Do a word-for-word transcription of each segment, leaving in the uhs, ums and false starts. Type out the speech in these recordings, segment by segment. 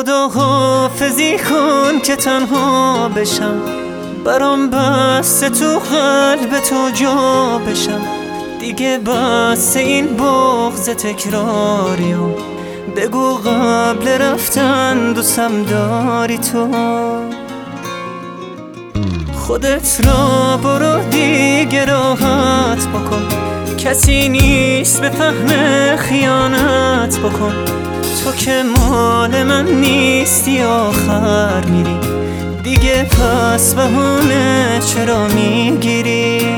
خدا حافظی کن که تنها بشم، برام بسته تو قلب تو جا بشم. دیگه بس این بغض تکراری و بگو قبل رفتن دوستم داری تو. خودت را برو دیگه راحت بکن، کسی نیست به فهم خیانت بکن. تو که مال من نیستی آخر میری، دیگه پس بهونه چرا میگیری؟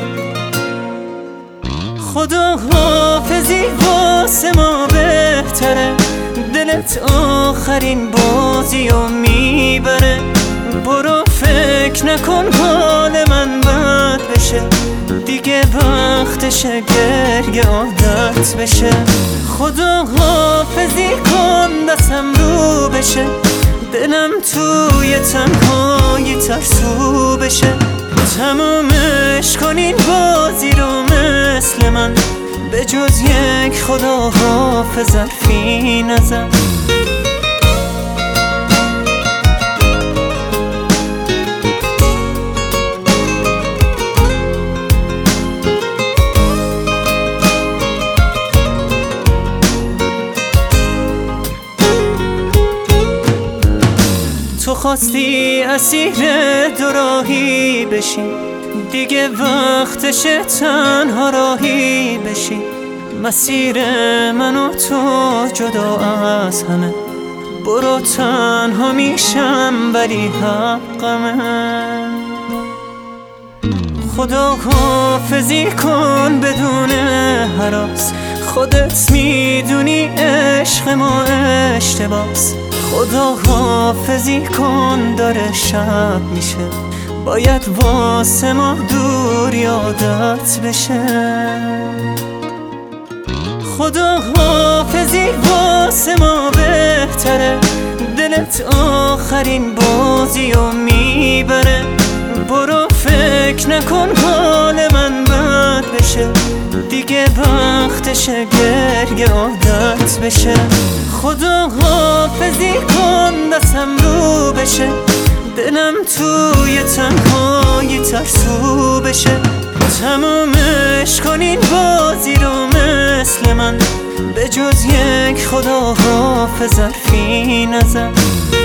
خدا حافظی واسه ما بهتره، دلت آخرین بازی رو میبره. برو فکر نکن حال من بد بشه، دیگه وقتشه گریه عادت بشه. خدا حافظی کن دستم رو بشه، دلم توی تنهایی ترسو بشه. تمومش کن این بازی رو مثل من، به جز یک خدا حافظ حرفی نزن. تو خواستی اسیر دوراهی بشی، دیگه وقتشه تنها راهی بشی. مسیر من و تو جدا از همه، برو تنها میشم ولی حقمه. خدا حافظی کن بدون هراس، خودت میدونی عشق ما اشتباس. خدا حافظی کن داره شب میشه، باید واسه ما دور یادت بشه. خدا حافظی واسه ما بهتره، دلت آخرین بازی رو میبره. برو فکر نکن حال من بد بشه، دیگه وقتشه گریه عادت بشه. خدا حافظی کن دستم رو بشه، دلم توی تنهایی ترسو بشه. تمومش کن این بازی رو مثل من، به جز یک خدا حافظ حرفی نزن.